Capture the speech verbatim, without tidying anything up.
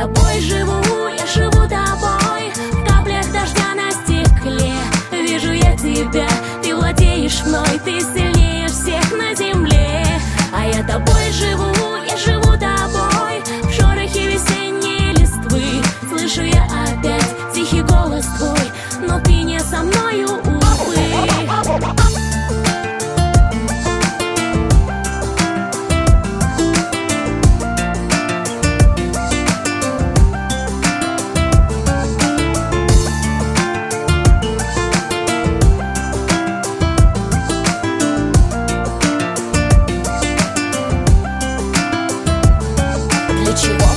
тобой живу, я живу тобой. В каплях дождя на стекле вижу я тебя. Ты владеешь мной, ты сильнее всех на земле. А я тобой живу, я живу тобой. В шорохе весенней листвы слышу я опять тихий голос твой, но ты не со мною, увы. Для чего